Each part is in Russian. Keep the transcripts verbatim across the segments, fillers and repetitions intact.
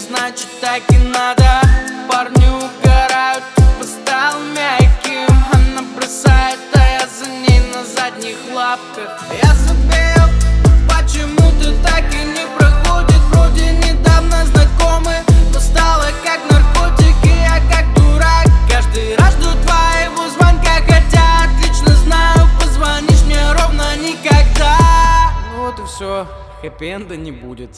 значит так и надо. Парни угорают, типа стал мягким. Она бросает, а я за ней на задних лапках. Я забил, почему ты так и не проходит. Вроде недавно знакомы, но стало как наркотики. Я как дурак, каждый раз жду твоего звонка, хотя отлично знаю, позвонишь мне ровно никогда. Ну вот и все, хэппи-энда не будет.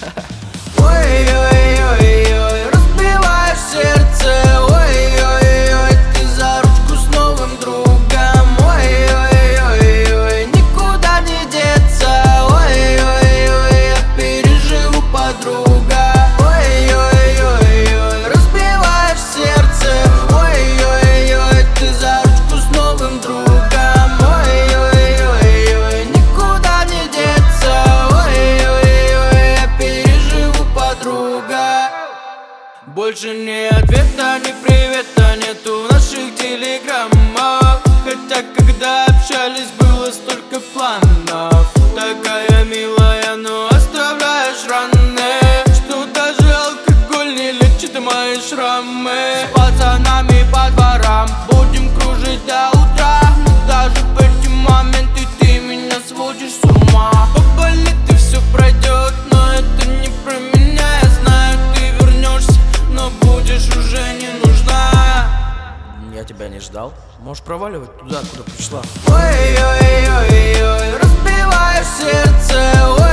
Ой-ой-ой-ой, разбиваешь сердце. Ой-ой-ой, ты за ручку с новым другом. Ой-ой-ой-ой, никуда не деться. Ой-ой-ой, я переживу, подруга. Ой-ой-ой-ой, разбиваешь сердце. Ой-ой-ой, ты за ручку с новым другом. Ой-ой-ой-ой, никуда не деться. Ой-ой-ой, я переживу, подруга. Больше ни ответа, ни привета нету в наших телеграммах. Хотя когда общались, было столько планов. Такая милая, но оставляешь раны, что даже алкоголь не лечит мои шрамы. С пацанами по дворам будем кружить до утра, но даже в эти моменты ты меня сводишь с ума. Поболит и все пройдет, но это не про меня. Я знаю, ты вернешься, но будешь уже не нужна. Я тебя не ждал. Можешь проваливать туда, откуда пришла. Ой-ой-ой-ой, разбиваешь сердце. Ой